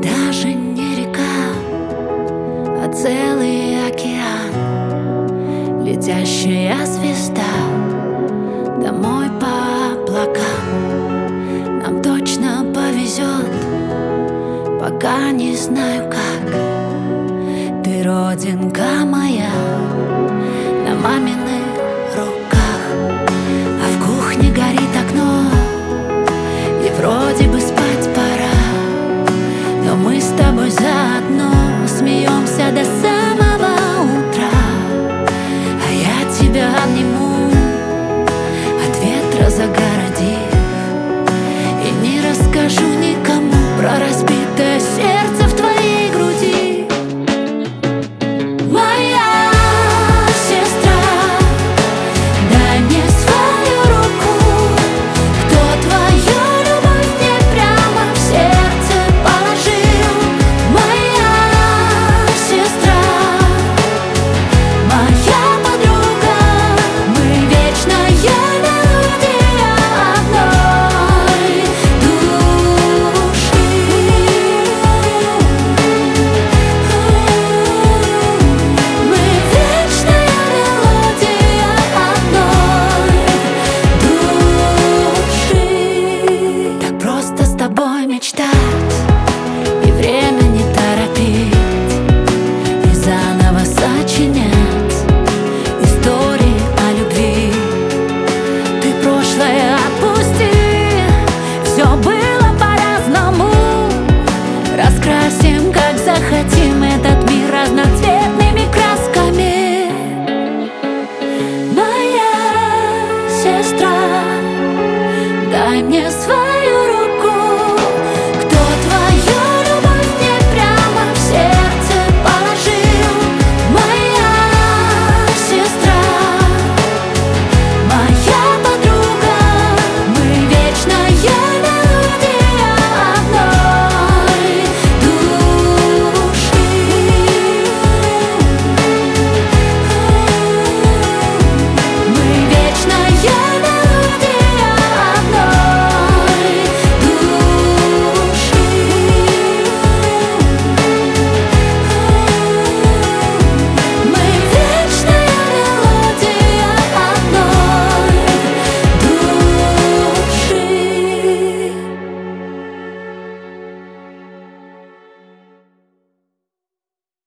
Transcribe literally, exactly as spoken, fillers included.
даже не река, а целый океан, летящая звезда домой по облакам. Нам точно повезет, пока не знаю как. Ты родинка моя на маминых руках, а в кухне горит окно, и вроде бы спать пора, но мы с тобой заодно смеемся до самого